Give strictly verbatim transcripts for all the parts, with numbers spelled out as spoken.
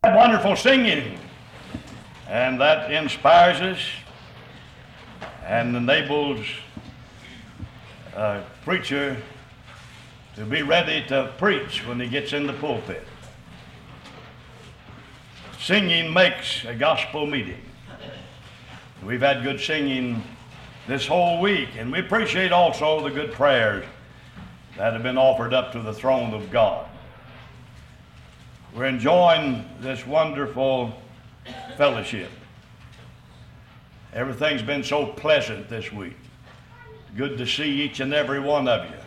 Wonderful singing, and that inspires us and enables a preacher to be ready to preach when he gets in the pulpit. Singing makes a gospel meeting. We've had good singing this whole week, and we appreciate also the good prayers that have been offered up to the throne of God. We're enjoying this wonderful fellowship. Everything's been so pleasant this week. Good to see each and every one of you.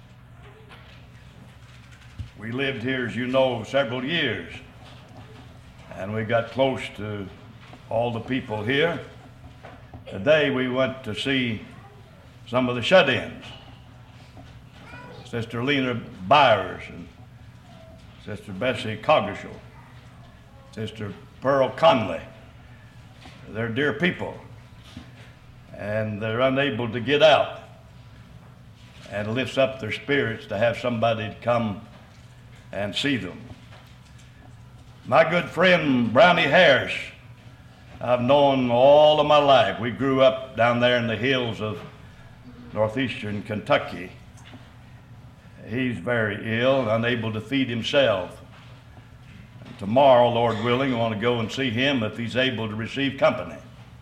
We lived here, as you know, several years, and we got close to all the people here. Today we went to see some of the shut-ins. Sister Lena Byers and Sister Bessie Coggeshall, Sister Pearl Conley. They're dear people, and they're unable to get out, and it lifts up their spirits to have somebody to come and see them. My good friend Brownie Harris, I've known all of my life. We grew up down there in the hills of northeastern Kentucky. He's very ill, unable to feed himself. And tomorrow, Lord willing, I want to go and see him if he's able to receive company.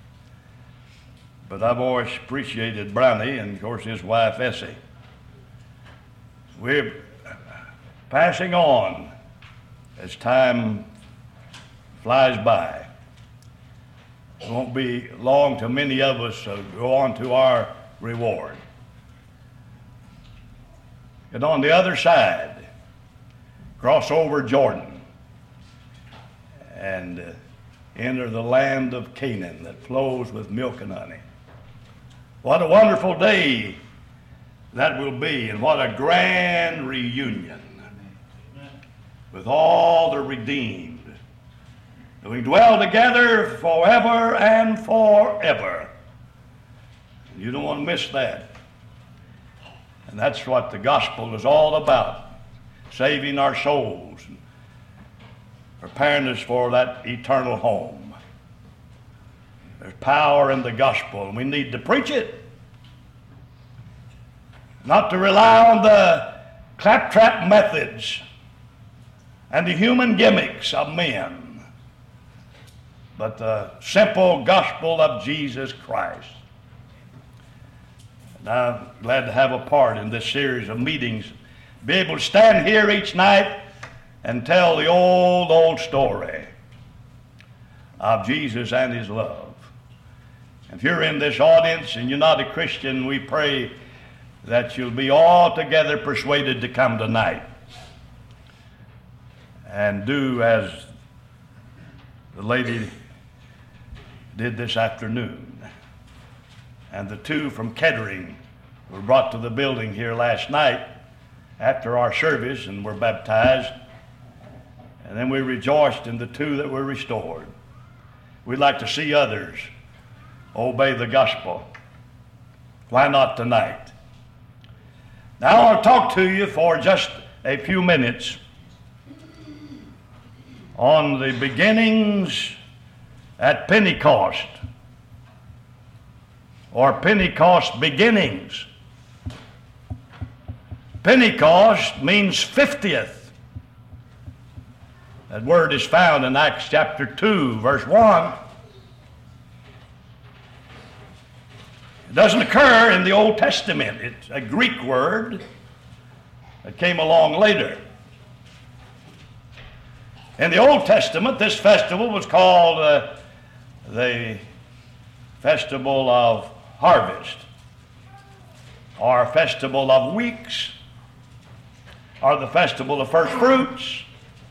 But I've always appreciated Brownie and, of course, his wife, Essie. We're passing on as time flies by. It won't be long till many of us uh, go on to our reward. And on the other side, cross over Jordan and uh, enter the land of Canaan that flows with milk and honey. What a wonderful day that will be, and what a grand reunion with all the redeemed. And we dwell together forever and forever. You don't want to miss that. And that's what the gospel is all about, saving our souls and preparing us for that eternal home. There's power in the gospel, and we need to preach it. Not to rely on the claptrap methods and the human gimmicks of men, but the simple gospel of Jesus Christ. And I'm glad to have a part in this series of meetings, be able to stand here each night and tell the old, old story of Jesus and his love. If you're in this audience and you're not a Christian, we pray that you'll be altogether persuaded to come tonight and do as the lady did this afternoon. And the two from Kettering were brought to the building here last night after our service and were baptized. And then we rejoiced in the two that were restored. We'd like to see others obey the gospel. Why not tonight? Now I'll talk to you for just a few minutes on the beginnings at Pentecost, or Pentecost beginnings. Pentecost means fiftieth. That word is found in Acts chapter two, verse one. It doesn't occur in the Old Testament. It's a Greek word that came along later. In the Old Testament, this festival was called uh, the Festival of Harvest, or Festival of Weeks, or the Festival of First Fruits.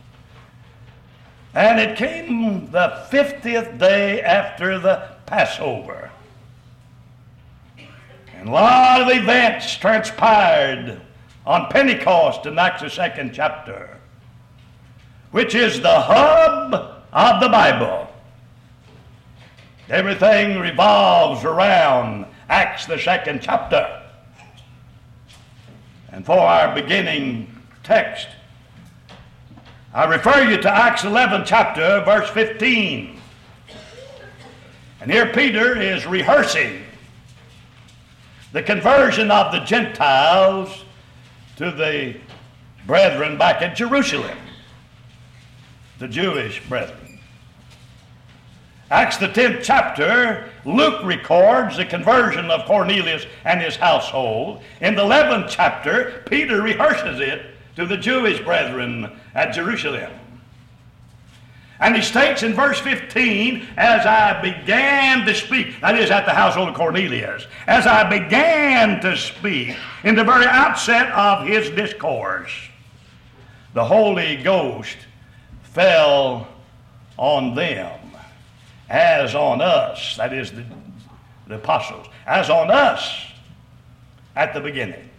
And it came the fiftieth day after the Passover. And a lot of events transpired on Pentecost in Acts the second chapter, which is the hub of the Bible. Everything revolves around Acts the second chapter. And for our beginning text, I refer you to Acts eleven chapter, verse fifteen. And here Peter is rehearsing the conversion of the Gentiles to the brethren back at Jerusalem, the Jewish brethren. Acts the tenth chapter, Luke records the conversion of Cornelius and his household. In the eleventh chapter, Peter rehearses it to the Jewish brethren at Jerusalem. And he states in verse fifteen, as I began to speak, that is at the household of Cornelius, as I began to speak in the very outset of his discourse, the Holy Ghost fell on them as on us, that is the, the apostles, as on us at the beginning.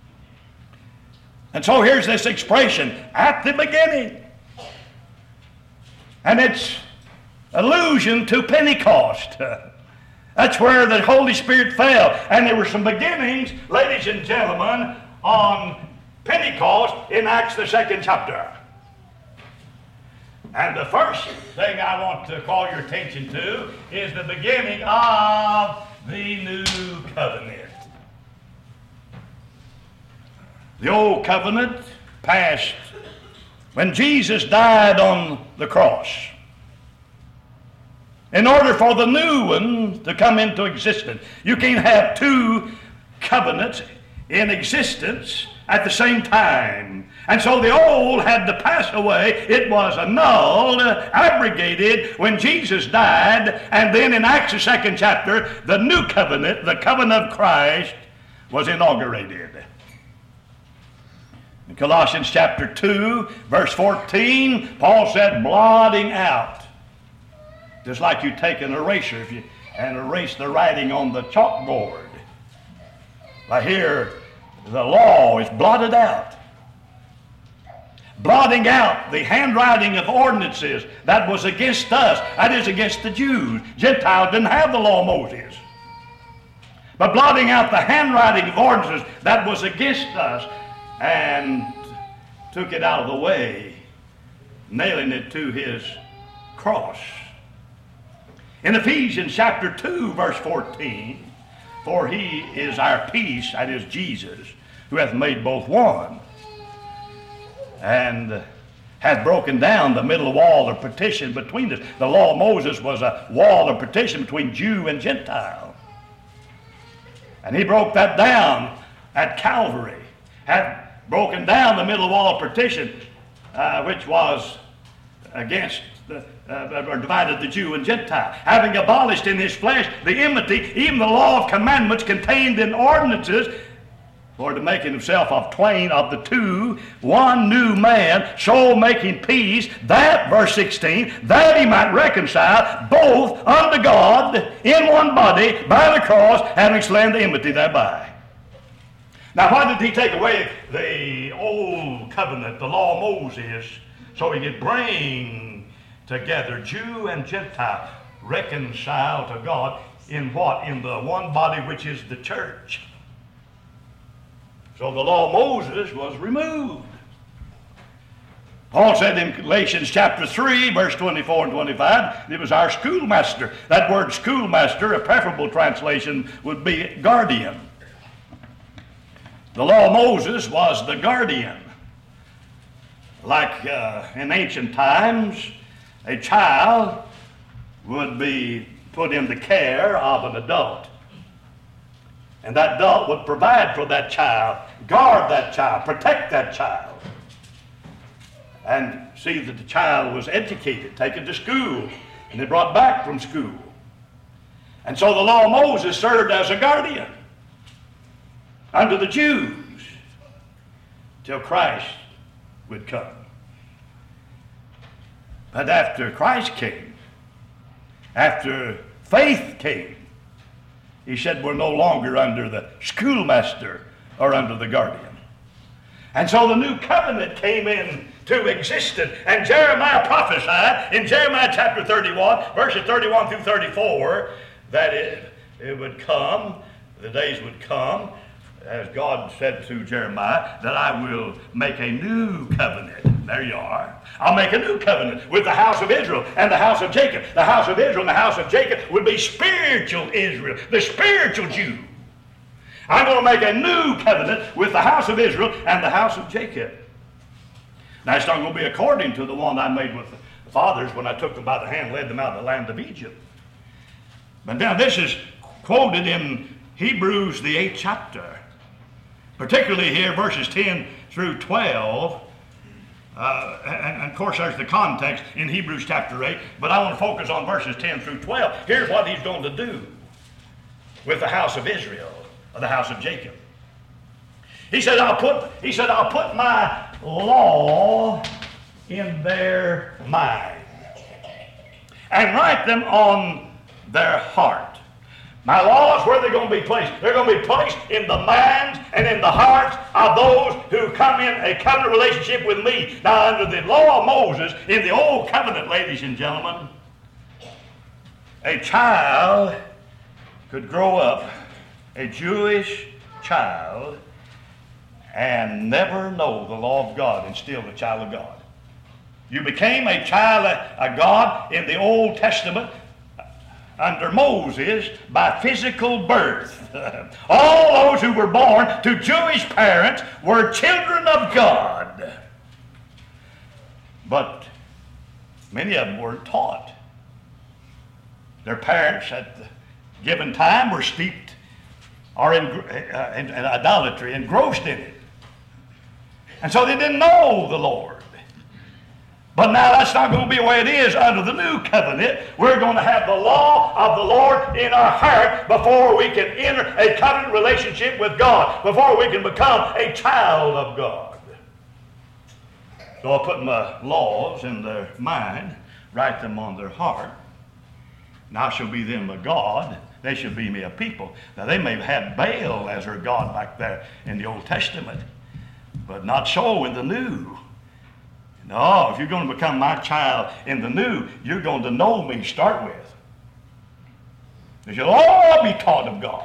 And so here's this expression, at the beginning. And it's allusion to Pentecost. That's where the Holy Spirit fell. And there were some beginnings, ladies and gentlemen, on Pentecost in Acts the second chapter. And the first thing I want to call your attention to is the beginning of the new covenant. The old covenant passed when Jesus died on the cross. In order for the new one to come into existence, you can't have two covenants in existence at the same time. And so the old had to pass away. It was annulled, abrogated when Jesus died. And then in Acts the second chapter, the new covenant, the covenant of Christ, was inaugurated. In Colossians chapter two, verse fourteen, Paul said, blotting out. Just like you take an eraser if you, and erase the writing on the chalkboard. But here, the law is blotted out. Blotting out the handwriting of ordinances that was against us. That is against the Jews. Gentiles didn't have the law of Moses. But blotting out the handwriting of ordinances that was against us, and took it out of the way, nailing it to his cross. In Ephesians chapter two, verse fourteen, for he is our peace, that is Jesus, who hath made both one, and hath broken down the middle wall of partition between us. The law of Moses was a wall of partition between Jew and Gentile. And he broke that down at Calvary, had broken down the middle wall of partition, uh, which was against the, uh, or divided the Jew and Gentile, having abolished in his flesh the enmity, even the law of commandments contained in ordinances, for to make himself of twain of the two one new man, so making peace, that, verse sixteen, that he might reconcile both unto God in one body by the cross, having slain the enmity thereby. Now, why did he take away the old covenant, the law of Moses, so he could bring together Jew and Gentile, reconciled to God in what? In the one body which is the church. So the law of Moses was removed. Paul said in Galatians chapter three, verse twenty-four and twenty-five, it was our schoolmaster. That word schoolmaster, a preferable translation would be guardian. The law of Moses was the guardian. Like uh, in ancient times, a child would be put in the care of an adult. And that adult would provide for that child, guard that child, protect that child, and see that the child was educated, taken to school, and then brought back from school. And so the law of Moses served as a guardian unto the Jews till Christ would come. But after Christ came, after faith came, he said we're no longer under the schoolmaster or under the guardian. And so the new covenant came into existence, and Jeremiah prophesied in Jeremiah chapter thirty-one, verses thirty-one through thirty-four, that it, it would come, the days would come, as God said to Jeremiah, that I will make a new covenant. There you are. I'll make a new covenant with the house of Israel and the house of Jacob. The house of Israel and the house of Jacob would be spiritual Israel, the spiritual Jew. I'm going to make a new covenant with the house of Israel and the house of Jacob. Now, it's not going to be according to the one I made with the fathers when I took them by the hand and led them out of the land of Egypt. But now this is quoted in Hebrews, the eighth chapter. Particularly here, verses ten through twelve. Uh, and, and of course, there's the context in Hebrews chapter eight. But I want to focus on verses ten through twelve. Here's what he's going to do with the house of Israel, or the house of Jacob. He said, I'll put, he said, I'll put my law in their mind and write them on their heart. My laws, where are they going to be placed? They're going to be placed in the minds and in the hearts of those who come in a covenant relationship with me. Now, under the law of Moses, in the old covenant, ladies and gentlemen, a child could grow up, a Jewish child, and never know the law of God and still a child of God. You became a child of God in the Old Testament under Moses by physical birth. All those who were born to Jewish parents were children of God. But many of them weren't taught. Their parents at the given time were steeped or in, uh, in, in idolatry, engrossed in it. And so they didn't know the Lord. But now that's not going to be the way it is under the new covenant. We're going to have the law of the Lord in our heart before we can enter a covenant relationship with God, before we can become a child of God. So I'll put my laws in their mind, write them on their heart, and I shall be them a God. They shall be me a people. Now they may have had Baal as their God back there in the Old Testament, but not so in the New. No, if you're going to become my child in the new, you're going to know me to start with. They shall all be taught of God.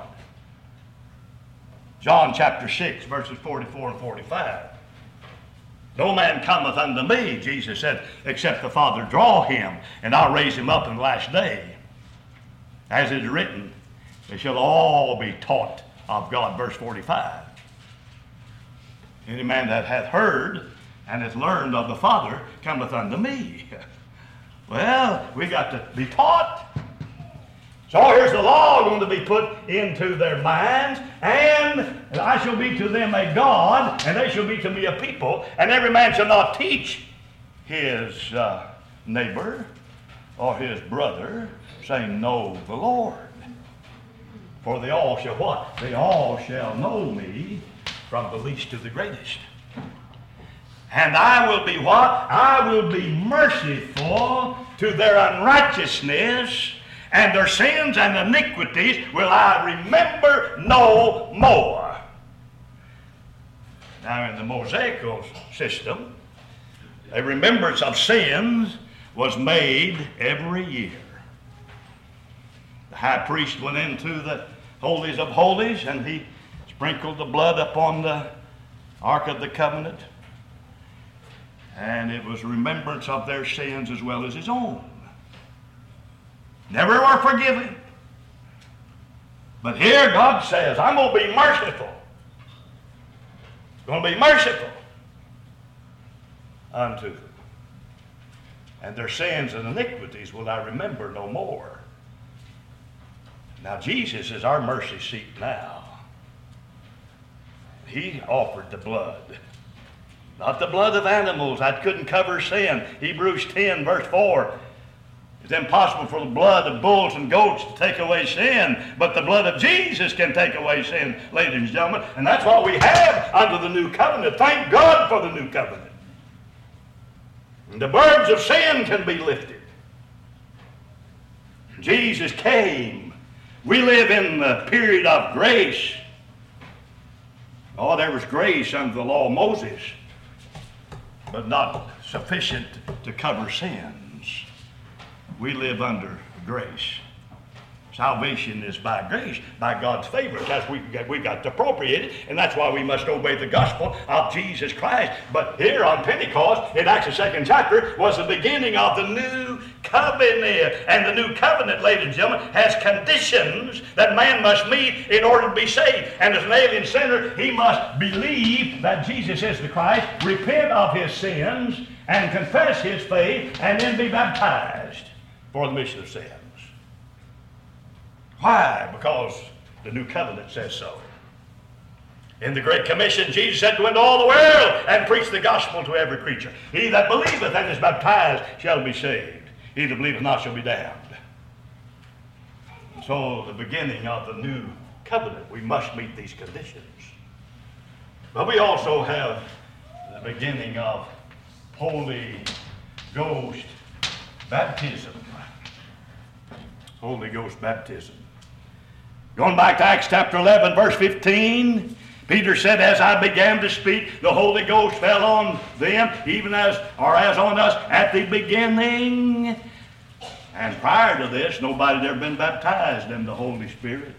John chapter six, verses forty-four and forty-five. No man cometh unto me, Jesus said, except the Father draw him, and I'll raise him up in the last day. As it is written, they shall all be taught of God. Verse forty-five. Any man that hath heard and hath learned of the Father cometh unto me. Well, we got to be taught. So here's the law going to be put into their minds, and I shall be to them a God, and they shall be to me a people, and every man shall not teach his uh, neighbor or his brother, saying, know the Lord. For they all shall what? They all shall know me, from the least to the greatest. And I will be what? I will be merciful to their unrighteousness, and their sins and iniquities will I remember no more. Now in the Mosaical system, a remembrance of sins was made every year. The high priest went into the holies of holies, and he sprinkled the blood upon the Ark of the Covenant. And it was remembrance of their sins as well as his own. Never were forgiven. But here God says, I'm going to be merciful. Going to be merciful unto them. And their sins and iniquities will I remember no more. Now Jesus is our mercy seat now. He offered the blood. Not the blood of animals. That couldn't cover sin. Hebrews ten, verse four. It's impossible for the blood of bulls and goats to take away sin, but the blood of Jesus can take away sin, ladies and gentlemen. And that's what we have under the new covenant. Thank God for the new covenant. And the burdens of sin can be lifted. Jesus came. We live in the period of grace. Oh, there was grace under the law of Moses, but not sufficient to cover sins. We live under grace. Salvation is by grace, by God's favor. That's we we got to appropriate it, and that's why we must obey the gospel of Jesus Christ. But here on Pentecost, in Acts the second chapter, was the beginning of the new covenant. And the new covenant, ladies and gentlemen, has conditions that man must meet in order to be saved. And as an alien sinner, he must believe that Jesus is the Christ, repent of his sins, and confess his faith, and then be baptized for the remission of sins. Why? Because the new covenant says so. In the Great Commission, Jesus said, "Go into all the world and preach the gospel to every creature. He that believeth and is baptized shall be saved. He that believeth not shall be damned." So the beginning of the new covenant, we must meet these conditions. But we also have the beginning of Holy Ghost baptism. Holy Ghost baptism. Going back to Acts chapter eleven, verse fifteen, Peter said, "As I began to speak, the Holy Ghost fell on them, even as, or as on us at the beginning." And prior to this, nobody had ever been baptized in the Holy Spirit.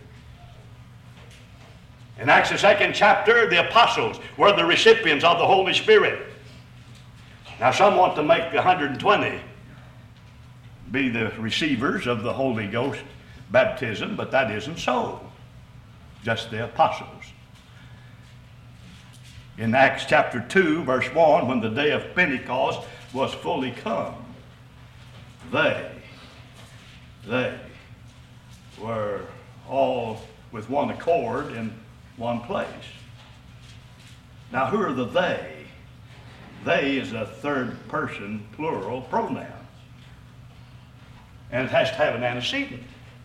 In Acts the second chapter, the apostles were the recipients of the Holy Spirit. Now some want to make the one hundred twenty be the receivers of the Holy Ghost baptism, but that isn't so. Just the apostles. In Acts chapter two, verse one, when the day of Pentecost was fully come, they, they were all with one accord in one place. Now who are the they? They is a third person plural pronoun. And it has to have an antecedent.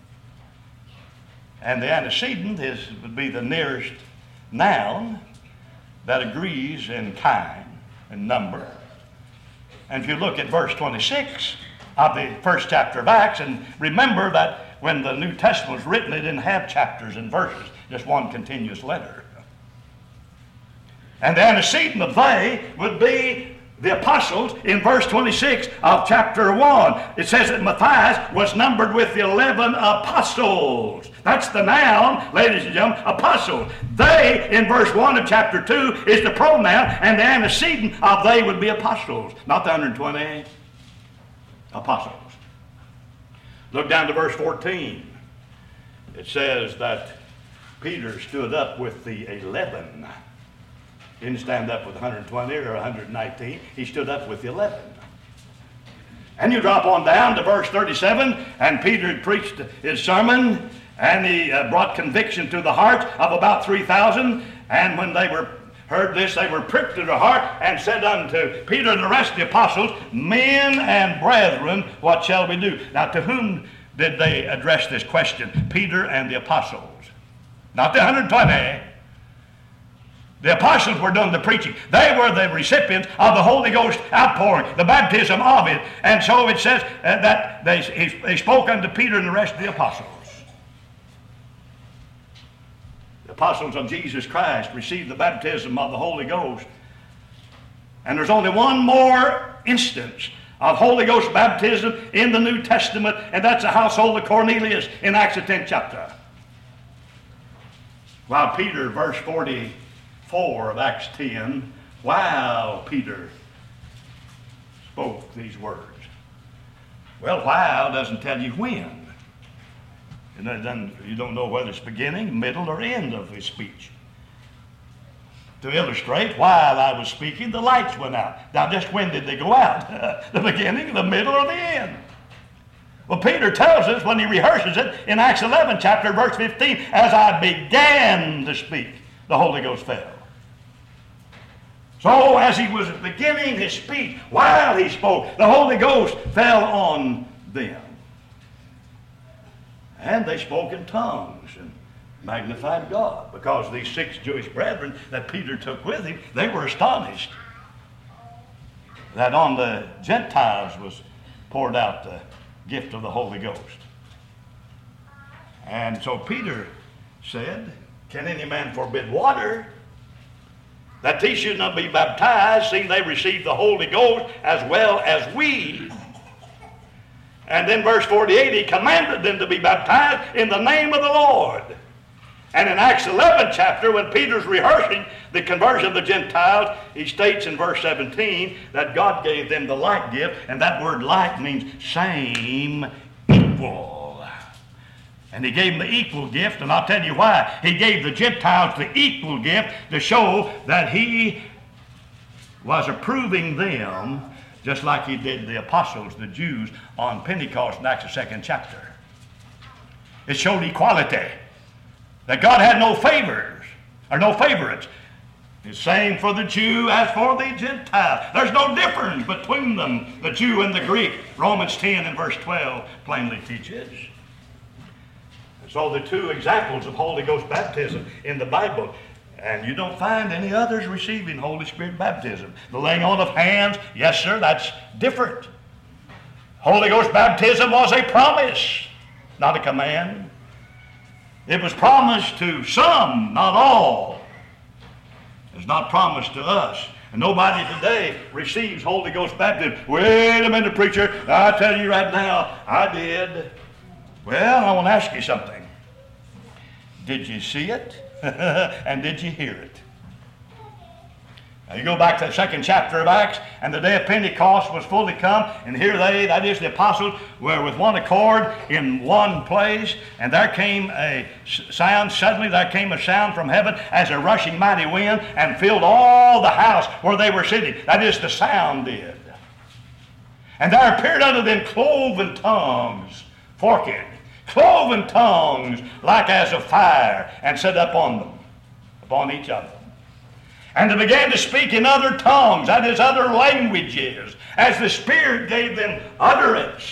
And the antecedent is, would be the nearest noun that agrees in kind and number. And if you look at verse twenty-six of the first chapter of Acts, and remember that when the New Testament was written, it didn't have chapters and verses, just one continuous letter. And the antecedent of they would be the apostles in verse twenty-six of chapter one. It says that Matthias was numbered with the eleven apostles. That's the noun, ladies and gentlemen, apostles. They, in verse one of chapter two, is the pronoun, and the antecedent of they would be apostles, not the one hundred twenty apostles. Look down to verse fourteen. It says that Peter stood up with the eleven. He didn't stand up with one hundred twenty or one hundred nineteen. He stood up with the eleven. And you drop on down to verse thirty-seven, and Peter had preached his sermon, and he uh, brought conviction to the hearts of about three thousand. And when they were heard this, they were pricked to the heart, and said unto Peter and the rest of the apostles, "Men and brethren, what shall we do?" Now to whom did they address this question? Peter and the apostles. Not the one hundred twenty. The apostles were doing the preaching. They were the recipients of the Holy Ghost outpouring, the baptism of it. And so it says uh, that they, he, they spoke unto Peter and the rest of the apostles. The apostles of Jesus Christ received the baptism of the Holy Ghost. And there's only one more instance of Holy Ghost baptism in the New Testament, and that's the household of Cornelius in Acts the tenth chapter. While Peter, verse forty, four of Acts ten, while Peter spoke these words. Well, while doesn't tell you when. And then you don't know whether it's beginning, middle, or end of his speech. To illustrate, while I was speaking, the lights went out. Now, just when did they go out? The beginning, the middle, or the end? Well, Peter tells us when he rehearses it in Acts eleven, chapter verse fifteen, as I began to speak, the Holy Ghost fell. So as he was beginning his speech, while he spoke, the Holy Ghost fell on them. And they spoke in tongues and magnified God, because these six Jewish brethren that Peter took with him, they were astonished that on the Gentiles was poured out the gift of the Holy Ghost. And so Peter said, "Can any man forbid water, that these should not be baptized, seeing they received the Holy Ghost as well as we?" And then verse forty-eight, he commanded them to be baptized in the name of the Lord. And in Acts eleven chapter, when Peter's rehearsing the conversion of the Gentiles, he states in verse seventeen that God gave them the like gift, and that word like means same, equal. And he gave them the equal gift, and I'll tell you why. He gave the Gentiles the equal gift to show that he was approving them just like he did the apostles, the Jews, on Pentecost in Acts the second chapter. It showed equality, that God had no favors, or no favorites. The same for the Jew as for the Gentile. There's no difference between them, the Jew and the Greek. Romans ten and verse twelve plainly teaches. And so the two examples of Holy Ghost baptism in the Bible, and you don't find any others receiving Holy Spirit baptism. The laying on of hands, yes sir, that's different. Holy Ghost baptism was a promise, not a command. It was promised to some, not all. It's not promised to us. And nobody today receives Holy Ghost baptism. Wait a minute, preacher. I tell you right now, I did. Well, I want to ask you something. Did you see it? And did you hear it? Now you go back to the second chapter of Acts, and the day of Pentecost was fully come, and here they, that is the apostles, were with one accord in one place, and there came a sound, suddenly there came a sound from heaven as a rushing mighty wind, and filled all the house where they were sitting. That is, the sound did. And there appeared unto them cloven tongues, forked, cloven tongues like as of fire, and set upon them, upon each of them. And they began to speak in other tongues, that is, other languages, as the Spirit gave them utterance.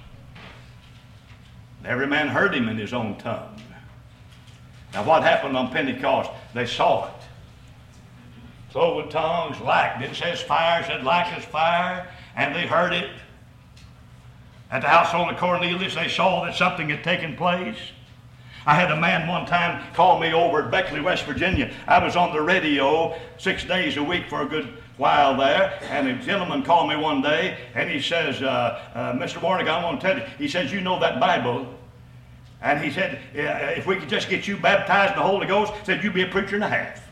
And every man heard him in his own tongue. Now what happened on Pentecost? They saw it. Cloven tongues, like, didn't say as fire, it said like as fire, and they heard it. At the household of Cornelius, they saw that something had taken place. I had a man one time call me over at Beckley, West Virginia. I was on the radio six days a week for a good while there, and a gentleman called me one day, and he says, uh, uh, Mister Warnick, I want to tell you, he says, you know that Bible. And he said, if we could just get you baptized in the Holy Ghost, said you'd be a preacher and a half.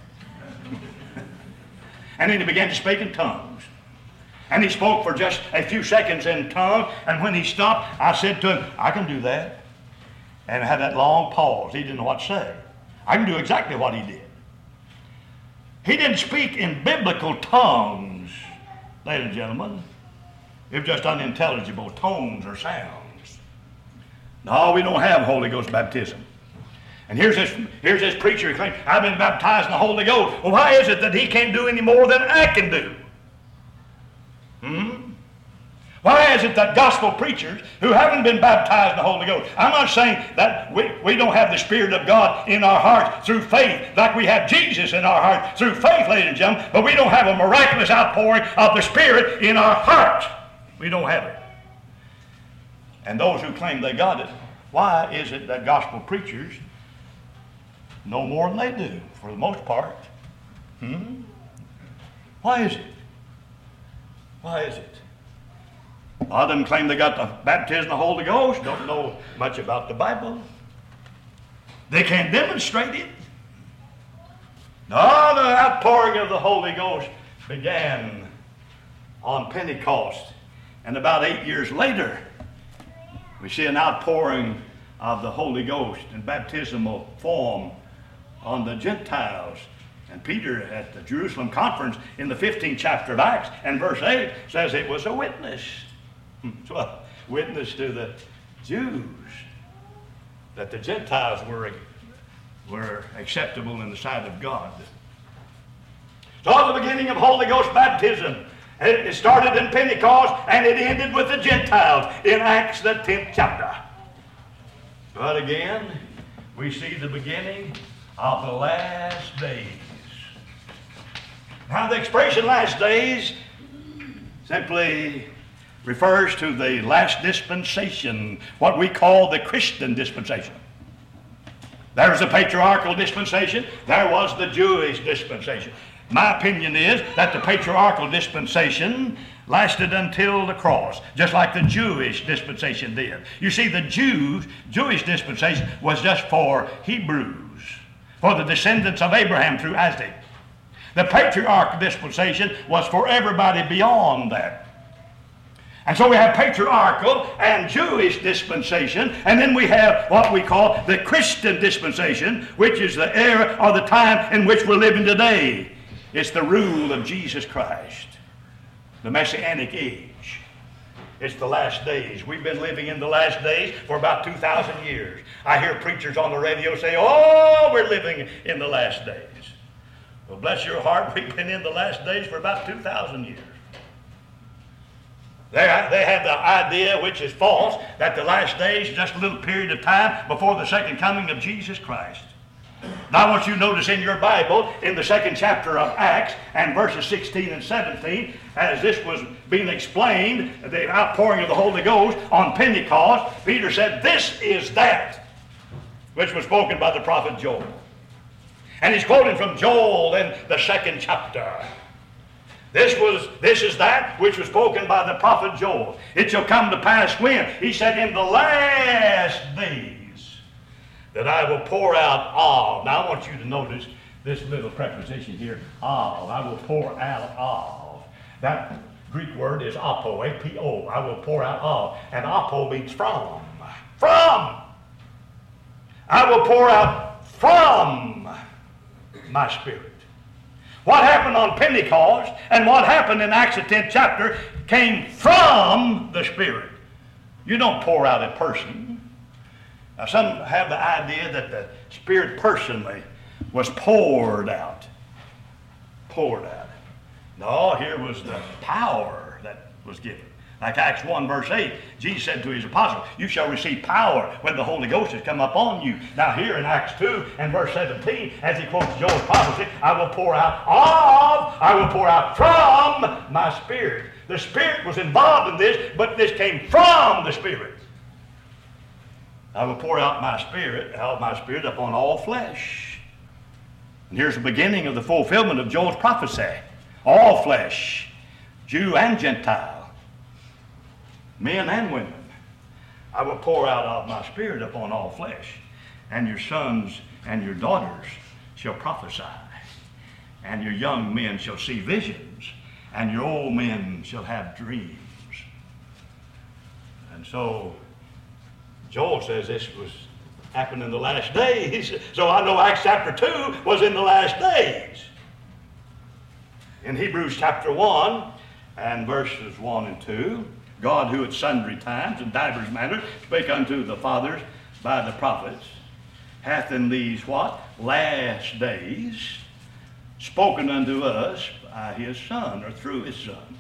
And then he began to speak in tongues. And he spoke for just a few seconds in tongues, and when he stopped, I said to him, I can do that. And I had that long pause. He didn't know what to say. I can do exactly what he did. He didn't speak in biblical tongues, ladies and gentlemen. It was just unintelligible tones or sounds. No, we don't have Holy Ghost baptism. And here's this, here's this preacher who claims, I've been baptized in the Holy Ghost. Well, why is it that he can't do any more than I can do? Hmm? Why is it that gospel preachers who haven't been baptized in the Holy Ghost, I'm not saying that we, we don't have the Spirit of God in our hearts through faith, like we have Jesus in our hearts through faith, ladies and gentlemen, but we don't have a miraculous outpouring of the Spirit in our hearts. We don't have it. And those who claim they got it, why is it that gospel preachers know more than they do, for the most part? Hmm? Why is it? Why is it? A lot of them claim they got the baptism of the Holy Ghost, don't know much about the Bible. They can't demonstrate it. No, the outpouring of the Holy Ghost began on Pentecost. And about eight years later, we see an outpouring of the Holy Ghost in baptismal form on the Gentiles. And Peter at the Jerusalem conference in the fifteenth chapter of Acts and verse eight says it was a witness. So a witness to the Jews that the Gentiles were, were acceptable in the sight of God. So the beginning of Holy Ghost baptism, it started in Pentecost and it ended with the Gentiles in Acts the tenth chapter. But again, we see the beginning of the last days. Now the expression last days simply refers to the last dispensation, what we call the Christian dispensation. There's the patriarchal dispensation. There was the Jewish dispensation. My opinion is that the patriarchal dispensation lasted until the cross, just like the Jewish dispensation did. You see, the Jews, Jewish dispensation was just for Hebrews, for the descendants of Abraham through Isaac. The patriarchal dispensation was for everybody beyond that. And so we have patriarchal and Jewish dispensation, and then we have what we call the Christian dispensation, which is the era or the time in which we're living today. It's the rule of Jesus Christ, the Messianic age. It's the last days. We've been living in the last days for about two thousand years. I hear preachers on the radio say, oh, we're living in the last days. Well, bless your heart, we've been in the last days for about two thousand years. They, they have the idea, which is false, that the last days is just a little period of time before the second coming of Jesus Christ. Now I want you to notice in your Bible, in the second chapter of Acts, and verses sixteen and seventeen, as this was being explained, the outpouring of the Holy Ghost on Pentecost, Peter said, this is that which was spoken by the prophet Joel. And he's quoting from Joel in the second chapter. This was, this is that which was spoken by the prophet Joel. It shall come to pass when? He said, in the last days, that I will pour out of. Now I want you to notice this little preposition here, of. I will pour out of. That Greek word is apo, A P O. I will pour out of. And apo means from. From. I will pour out from my Spirit. What happened on Pentecost and what happened in Acts the tenth chapter came from the Spirit. You don't pour out a person. Now some have the idea that the Spirit personally was poured out. Poured out. No, here was the power that was given. Like Acts one verse eight, Jesus said to his apostles, you shall receive power when the Holy Ghost has come upon you. Now here in Acts two and verse seventeen, as he quotes Joel's prophecy, I will pour out of, I will pour out from my Spirit. The Spirit was involved in this, but this came from the Spirit. I will pour out my Spirit, out my Spirit upon all flesh. And here's the beginning of the fulfillment of Joel's prophecy. All flesh, Jew and Gentile, men and women. I will pour out of my Spirit upon all flesh, and your sons and your daughters shall prophesy, and your young men shall see visions, and your old men shall have dreams. And so Joel says this was happened in the last days. So I know Acts chapter two was in the last days. In Hebrews chapter one and verses one and two, God, who at sundry times and divers manners spake unto the fathers by the prophets, hath in these what? Last days spoken unto us by his Son, or through his Son.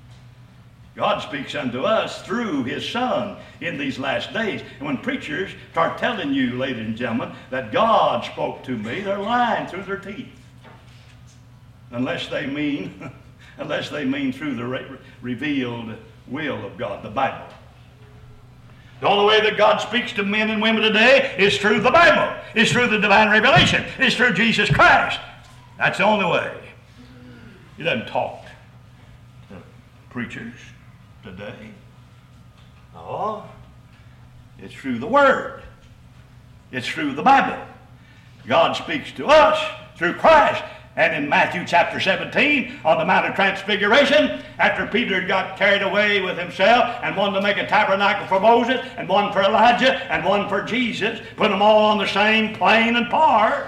God speaks unto us through his Son in these last days. And when preachers start telling you, ladies and gentlemen, that God spoke to me, they're lying through their teeth. Unless they mean, unless they mean through the re- revealed will of God, the Bible. The only way that God speaks to men and women today is through the Bible. It's through the divine revelation. It's through Jesus Christ. That's the only way. He doesn't talk to preachers today. No. It's through the Word. It's through the Bible. God speaks to us through Christ. And in Matthew chapter seventeen, on the Mount of Transfiguration, after Peter had got carried away with himself and wanted to make a tabernacle for Moses, and one for Elijah, and one for Jesus, put them all on the same plane and par.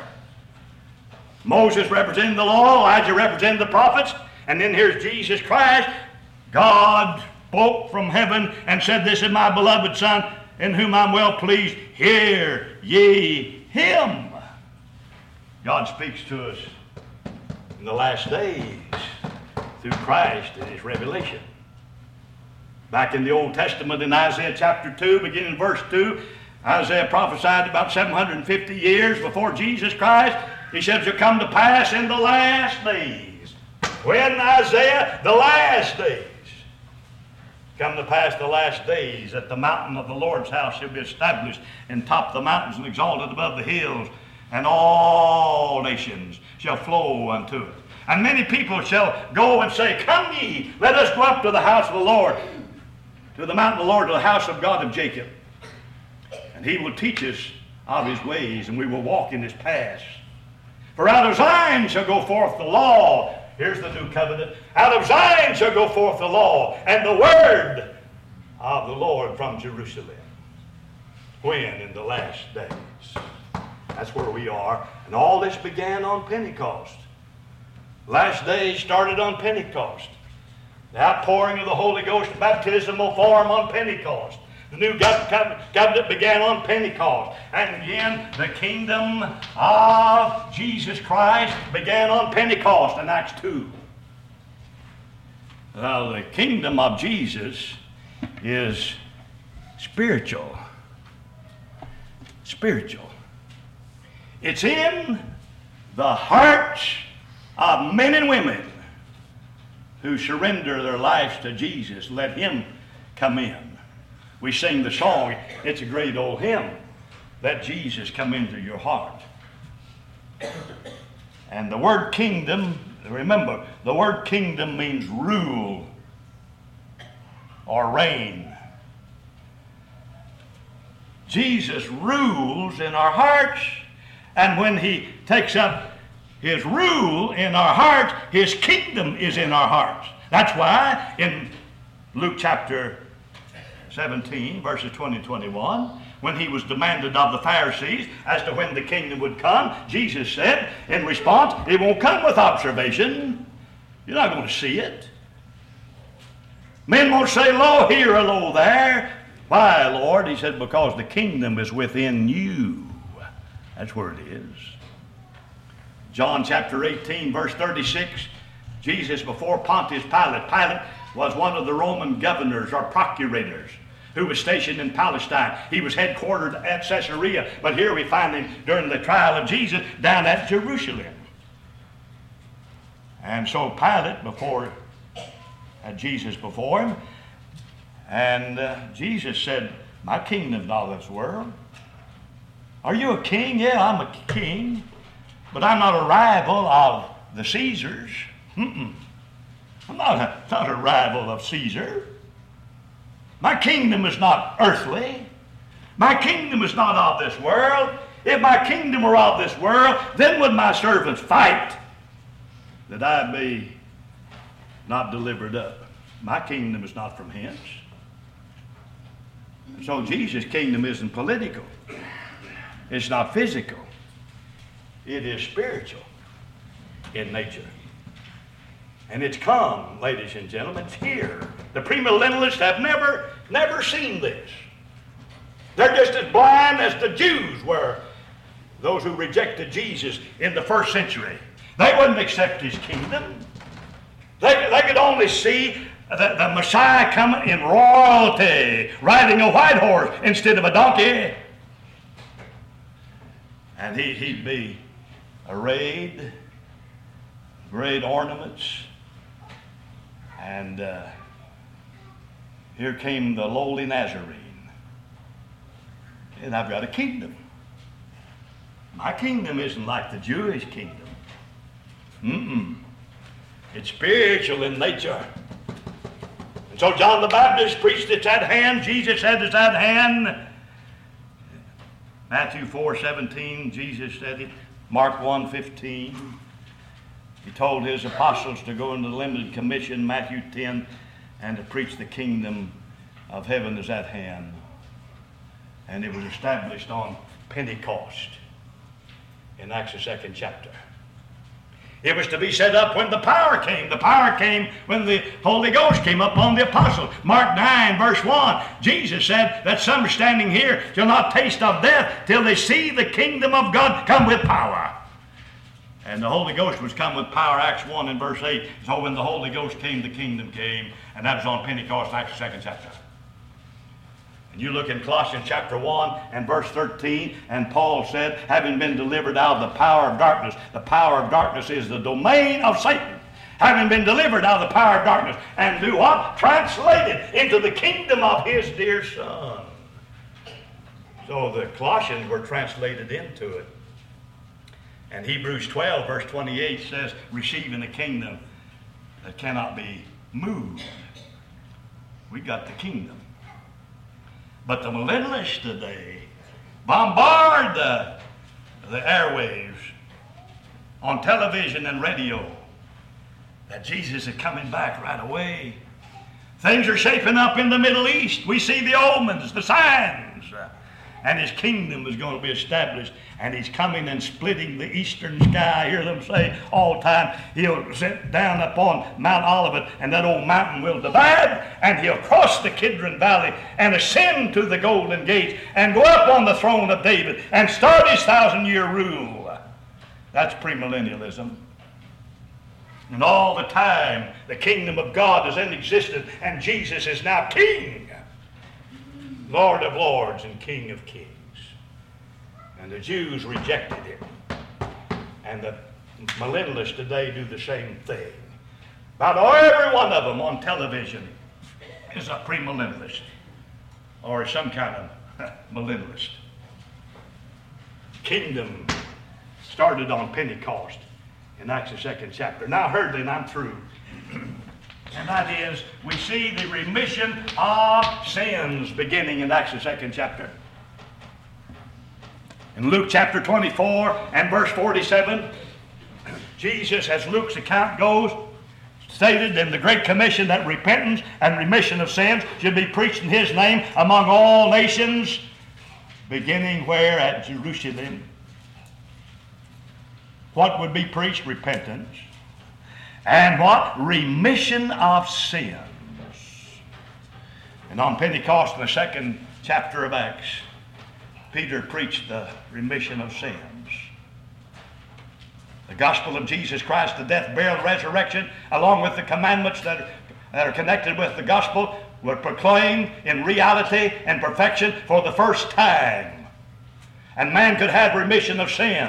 Moses represented the law, Elijah represented the prophets, and then here's Jesus Christ. God spoke from heaven and said, this is my beloved Son, in whom I'm well pleased. Hear ye him. God speaks to us in the last days through Christ and his revelation. Back in the Old Testament in Isaiah chapter two, beginning in verse two, Isaiah prophesied about seven hundred fifty years before Jesus Christ. He said, it shall come to pass in the last days. When, Isaiah? The last days. Come to pass the last days that the mountain of the Lord's house shall be established and top the mountains and exalted above the hills, and all nations shall flow unto it. And many people shall go and say, Come ye, let us go up to the house of the Lord, to the mountain of the Lord, to the house of God of Jacob. And he will teach us of his ways, and we will walk in his paths. For out of Zion shall go forth the law. Here's the new covenant. Out of Zion shall go forth the law, and the word of the Lord from Jerusalem. When? In the last days. That's where we are. And all this began on Pentecost. Last days started on Pentecost. The outpouring of the Holy Ghost, the baptismal form on Pentecost. The new covenant began on Pentecost. And again, the kingdom of Jesus Christ began on Pentecost in Acts two. Now, the kingdom of Jesus is spiritual. Spiritual. It's in the hearts of men and women who surrender their lives to Jesus. Let him come in. We sing the song, it's a great old hymn, Let Jesus Come Into Your Heart. And the word kingdom, remember, the word kingdom means rule or reign. Jesus rules in our hearts, and when he takes up his rule in our hearts, his kingdom is in our hearts. That's why in Luke chapter seventeen, verses twenty and twenty-one, when he was demanded of the Pharisees as to when the kingdom would come, Jesus said in response, it won't come with observation. You're not going to see it. Men won't say, lo here or lo there. Why, Lord? He said, because the kingdom is within you. That's where it is. John chapter eighteen, verse thirty-six, Jesus before Pontius Pilate. Pilate was one of the Roman governors or procurators who was stationed in Palestine. He was headquartered at Caesarea, but here we find him during the trial of Jesus down at Jerusalem. And so Pilate before had Jesus before him, and uh, Jesus said, my kingdom's not of this world. Are you a king? Yeah, I'm a king, but I'm not a rival of the Caesars. Mm-mm. I'm not a, not a rival of Caesar. My kingdom is not earthly. My kingdom is not of this world. If my kingdom were of this world, then would my servants fight that I be not delivered up. My kingdom is not from hence. And so Jesus' kingdom isn't political. It's not physical. It is spiritual in nature. And it's come, ladies and gentlemen, it's here. The premillennialists have never, never seen this. They're just as blind as the Jews were, those who rejected Jesus in the first century. They wouldn't accept his kingdom. They, they could only see the, the Messiah coming in royalty, riding a white horse instead of a donkey. And he, he'd be arrayed, great ornaments. And uh, here came the lowly Nazarene. And I've got a kingdom. My kingdom isn't like the Jewish kingdom. Mm-mm. It's spiritual in nature. And so John the Baptist preached it's at hand. Jesus said it's at hand. Matthew four seventeen, Jesus said it. Mark one fifteen. He told his apostles to go into the limited commission, Matthew ten, and to preach the kingdom of heaven is at hand. And it was established on Pentecost in Acts the second chapter. It was to be set up when the power came. The power came when the Holy Ghost came up on the apostles. Mark nine, verse one, Jesus said that some standing here shall not taste of death till they see the kingdom of God come with power. And the Holy Ghost was come with power, Acts one and verse eight. So when the Holy Ghost came, the kingdom came. And that was on Pentecost, Acts the second chapter. And you look in Colossians chapter one and verse thirteen, and Paul said, having been delivered out of the power of darkness. The power of darkness is the domain of Satan. Having been delivered out of the power of darkness. And do what? Translated into the kingdom of his dear Son. So the Colossians were translated into it. And Hebrews twelve, verse twenty-eight says, receiving a kingdom that cannot be moved. We got the kingdom. But the millennialists today bombard the, the airwaves on television and radio that Jesus is coming back right away. Things are shaping up in the Middle East. We see the omens, the signs. And his kingdom is going to be established. And he's coming and splitting the eastern sky. I hear them say all the time, he'll sit down upon Mount Olivet, and that old mountain will divide, and he'll cross the Kidron Valley and ascend to the Golden Gate and go up on the throne of David and start his thousand-year rule. That's premillennialism. And all the time, the kingdom of God is in existence, and Jesus is now King, Lord of lords and King of kings. And the Jews rejected him. And the millennialists today do the same thing. About every one of them on television is a premillennialist or some kind of millennialist. Kingdom started on Pentecost in Acts the second chapter. Now, thirdly, and I'm through. And that is, we see the remission of sins beginning in Acts the second chapter. In Luke chapter twenty-four and verse forty-seven, Jesus, as Luke's account goes, stated in the Great Commission that repentance and remission of sins should be preached in his name among all nations, beginning where? At Jerusalem. What would be preached? Repentance. And what? Remission of sins. And on Pentecost, in the second chapter of Acts, Peter preached the remission of sins. The gospel of Jesus Christ, the death, burial, resurrection, along with the commandments that are, that are connected with the gospel, were proclaimed in reality and perfection for the first time. And man could have remission of sins.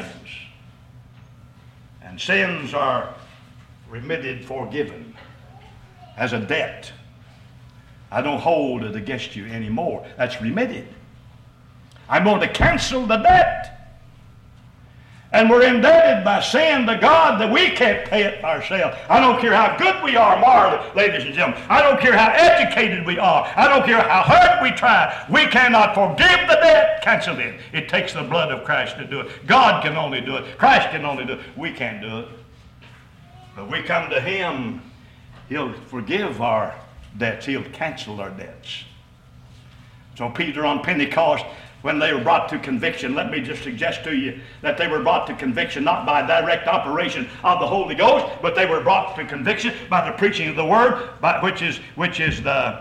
And sins are remitted, forgiven, as a debt. I don't hold it against you anymore. That's remitted. I'm going to cancel the debt. And we're indebted by sin to God that we can't pay it ourselves. I don't care how good we are morally, ladies and gentlemen. I don't care how educated we are. I don't care how hard we try. We cannot forgive the debt, cancel it. It takes the blood of Christ to do it. God can only do it. Christ can only do it. We can't do it. But we come to him, he'll forgive our debts. He'll cancel our debts. So Peter on Pentecost, when they were brought to conviction, let me just suggest to you that they were brought to conviction not by direct operation of the Holy Ghost, but they were brought to conviction by the preaching of the Word, by, which is, which is the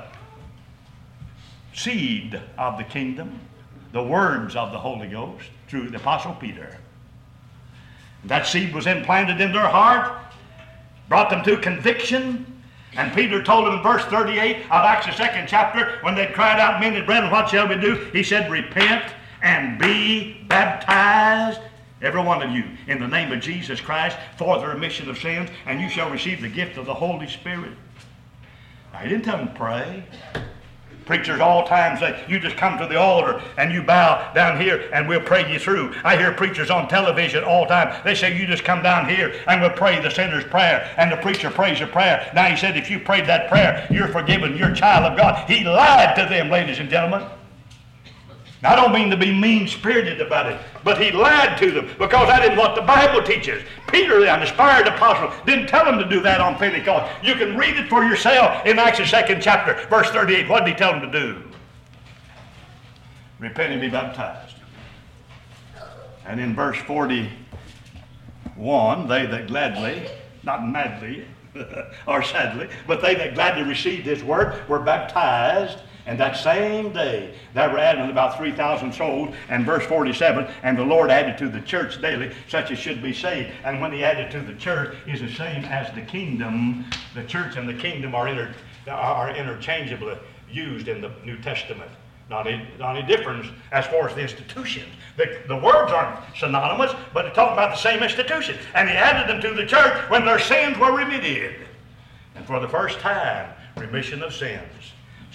seed of the kingdom, the words of the Holy Ghost through the Apostle Peter. That seed was implanted in their heart, brought them to conviction. And Peter told them in verse thirty-eight of Acts the second chapter, when they cried out, men and brethren, what shall we do? He said, repent and be baptized, every one of you, in the name of Jesus Christ, for the remission of sins, and you shall receive the gift of the Holy Spirit. Now, he didn't tell them to pray. Preachers all the time say, you just come to the altar and you bow down here and we'll pray you through. I hear preachers on television all the time. They say, you just come down here and we'll pray the sinner's prayer. And the preacher prays a prayer. Now he said, if you prayed that prayer, you're forgiven. You're a child of God. He lied to them, ladies and gentlemen. Now, I don't mean to be mean-spirited about it, but he lied to them because that isn't what the Bible teaches. Peter, an inspired apostle, didn't tell them to do that on Pentecost. You can read it for yourself in Acts the second chapter, verse thirty-eight. What did he tell them to do? Repent and be baptized. And in verse forty-one, they that gladly, not madly or sadly, but they that gladly received his word were baptized. And that same day, there were added about three thousand souls. And verse forty-seven, and the Lord added to the church daily such as should be saved. And when he added to the church is the same as the kingdom. The church and the kingdom are, inter, are interchangeably used in the New Testament. Not any, not any difference as far as the institutions. The, the words aren't synonymous, but they talk about the same institution. And he added them to the church when their sins were remitted. And for the first time, remission of sins.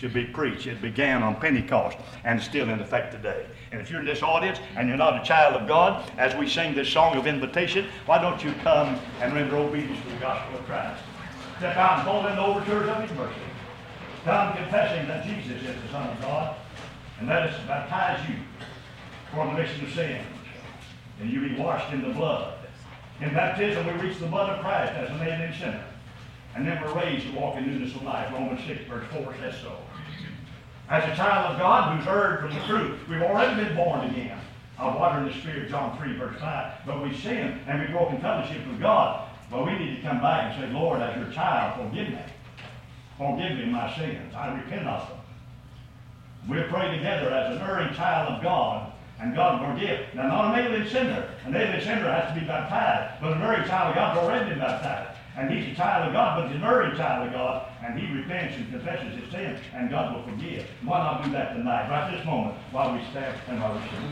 should be preached. It began on Pentecost and is still in effect today. And if you're in this audience and you're not a child of God, as we sing this song of invitation, why don't you come and render obedience to the gospel of Christ? Step out and hold in the overtures of his mercy. Come confessing that Jesus is the Son of God, and let us baptize you for the remission of sins, and you be washed in the blood. In baptism, we reach the blood of Christ as an alien sinner. And then we're raised to walk in newness of life. Romans six, verse four says so. As a child of God who's heard from the truth, we've already been born again of water and the Spirit, John three, verse five. But we sin and we broke in fellowship with God. But we need to come back and say, Lord, as your child, forgive me. Forgive me my sins. I repent of them. We'll pray together as an erring child of God, and God will forgive. Now, not an alien sinner. An alien sinner has to be baptized, but an erring child of God has already been baptized. And he's a child of God, but he's an erring child of God, and he repents and confesses his sin, and God will forgive. Why not do that tonight, right this moment, while we stand and while we sing?